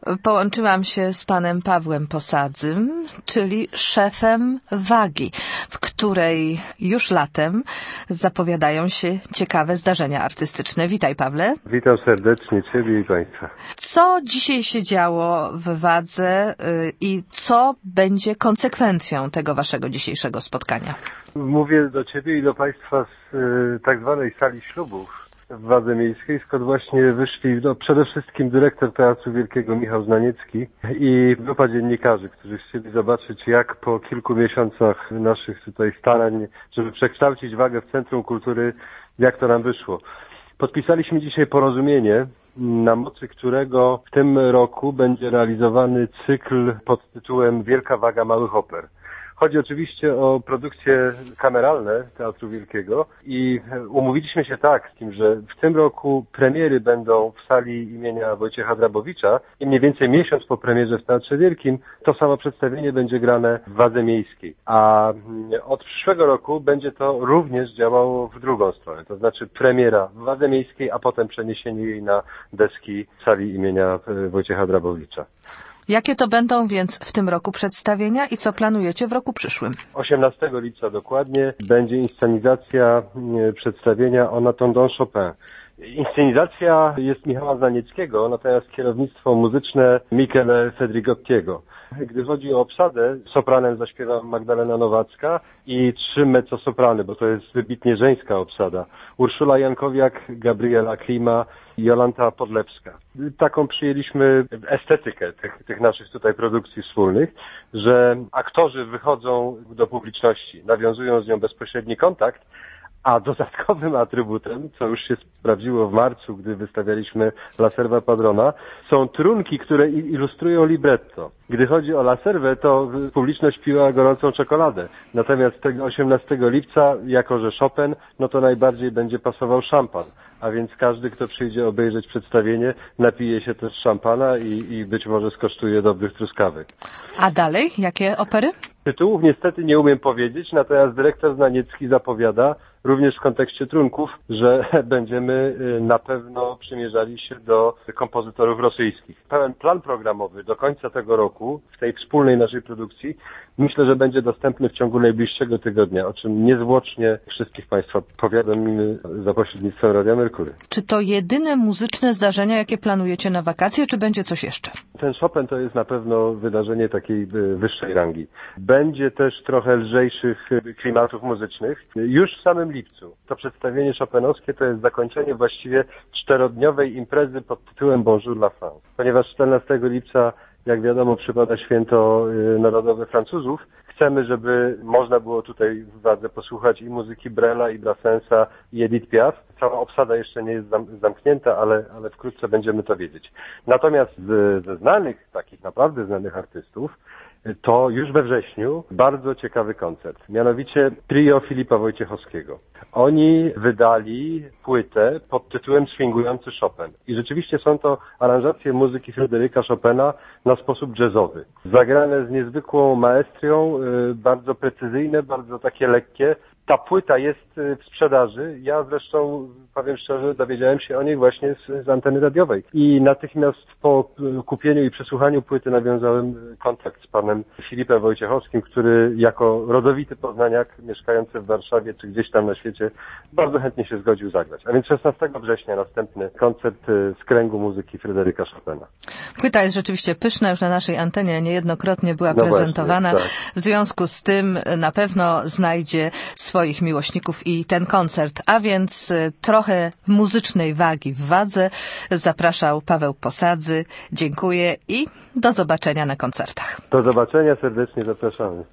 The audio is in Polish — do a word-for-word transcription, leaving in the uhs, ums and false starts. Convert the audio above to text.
połączyłam się z panem Pawłem Posadzym, czyli szefem Wagi, w której już latem zapowiadają się ciekawe zdarzenia artystyczne. Witaj, Pawle. Witam serdecznie Ciebie i Państwa. Co dzisiaj się działo w Wadze i co będzie konsekwencją tego waszego dzisiejszego spotkania? Mówię do Ciebie i do Państwa z y, tak zwanej sali ślubów w Wadze Miejskiej, skąd właśnie wyszli no, przede wszystkim dyrektor Teatru Wielkiego Michał Znaniecki i grupa dziennikarzy, którzy chcieli zobaczyć, jak po kilku miesiącach naszych tutaj starań, żeby przekształcić Wagę w Centrum Kultury, jak to nam wyszło. Podpisaliśmy dzisiaj porozumienie, na mocy którego w tym roku będzie realizowany cykl pod tytułem Wielka Waga Małych Oper. Chodzi oczywiście o produkcje kameralne Teatru Wielkiego i umówiliśmy się tak z tym, że w tym roku premiery będą w sali imienia Wojciecha Drabowicza i mniej więcej miesiąc po premierze w Teatrze Wielkim to samo przedstawienie będzie grane w Wadze Miejskiej. A od przyszłego roku będzie to również działało w drugą stronę, to znaczy premiera w Wadze Miejskiej, a potem przeniesienie jej na deski sali imienia Wojciecha Drabowicza. Jakie to będą więc w tym roku przedstawienia i co planujecie w roku przyszłym? osiemnastego lipca dokładnie będzie inscenizacja przedstawienia On attendant Chopin. Inscenizacja jest Michała Znanieckiego, natomiast kierownictwo muzyczne Michele Fedrigottiego. Gdy chodzi o obsadę, sopranem zaśpiewa Magdalena Nowacka i trzy mezzosoprany, bo to jest wybitnie żeńska obsada. Urszula Jankowiak, Gabriela Klima i Jolanta Podlepska. Taką przyjęliśmy estetykę tych, tych naszych tutaj produkcji wspólnych, że aktorzy wychodzą do publiczności, nawiązują z nią bezpośredni kontakt, a dodatkowym atrybutem, co już się sprawdziło w marcu, gdy wystawialiśmy La Serva Padrona, są trunki, które ilustrują libretto. Gdy chodzi o La Servę, to publiczność piła gorącą czekoladę. Natomiast tego osiemnastego lipca, jako że Chopin, no to najbardziej będzie pasował szampan. A więc każdy, kto przyjdzie obejrzeć przedstawienie, napije się też szampana i, i być może skosztuje dobrych truskawek. A dalej? Jakie opery? Tytułów niestety nie umiem powiedzieć, natomiast dyrektor Znaniecki zapowiada, również w kontekście trunków, że będziemy na pewno przymierzali się do kompozytorów rosyjskich. Pełen plan programowy do końca tego roku, w tej wspólnej naszej produkcji, myślę, że będzie dostępny w ciągu najbliższego tygodnia, o czym niezwłocznie wszystkich Państwa powiadomimy za pośrednictwem Radia Merkury. Czy to jedyne muzyczne zdarzenia, jakie planujecie na wakacje, czy będzie coś jeszcze? Ten Chopin to jest na pewno wydarzenie takiej wyższej rangi. Będzie też trochę lżejszych klimatów muzycznych. Już w samym lipcu to przedstawienie chopinowskie to jest zakończenie właściwie czterodniowej imprezy pod tytułem Bonjour la France. Ponieważ czternastego lipca, jak wiadomo, przypada święto narodowe Francuzów, chcemy, żeby można było tutaj w Wadze posłuchać i muzyki Brela, i Brassensa, i Edith Piaf. Cała obsada jeszcze nie jest zamknięta, ale, ale wkrótce będziemy to wiedzieć. Natomiast z, ze znanych, takich naprawdę znanych artystów, to już we wrześniu bardzo ciekawy koncert, mianowicie trio Filipa Wojciechowskiego. Oni wydali płytę pod tytułem Swingujący Chopin i rzeczywiście są to aranżacje muzyki Fryderyka Chopina na sposób jazzowy. Zagrane z niezwykłą maestrią, bardzo precyzyjne, bardzo takie lekkie. Ta płyta jest w sprzedaży. Ja zresztą, powiem szczerze, dowiedziałem się o niej właśnie z, z anteny radiowej. I natychmiast po kupieniu i przesłuchaniu płyty nawiązałem kontakt z panem Filipem Wojciechowskim, który jako rodowity poznaniak mieszkający w Warszawie czy gdzieś tam na świecie bardzo chętnie się zgodził zagrać. A więc szesnastego września następny koncert z kręgu muzyki Fryderyka Chopina. Płyta jest rzeczywiście pyszna, już na naszej antenie niejednokrotnie była no prezentowana. Właśnie, tak. W związku z tym na pewno znajdzie swoich miłośników i ten koncert, a więc trochę muzycznej wagi w Wadze zapraszał Paweł Posadzy. Dziękuję i do zobaczenia na koncertach. Do zobaczenia, serdecznie zapraszamy.